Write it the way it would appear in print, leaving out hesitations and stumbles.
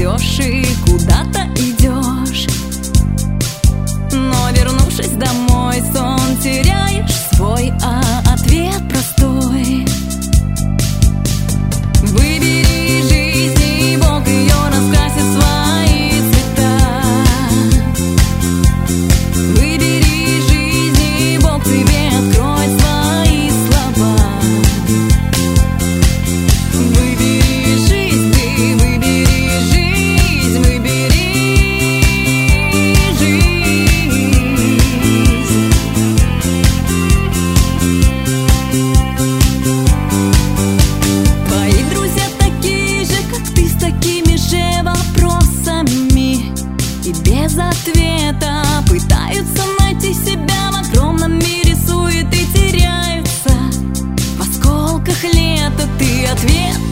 ждешь и куда-то идешь, но вернувшись домой, сон теряешь свой, а ответ простой. Выбери жизнь, и Бог ее раскрасит в свои цвета. Выбери жизнь, и Бог тебе откроет свои слова. Выбери жизнь, ты выбери жизнь, выбери жизнь. Твои друзья такие же, как ты, с такими же вопросами и без ответа пытаются найти себя в огромном мире суеты, теряются в осколках лета. Ты ответ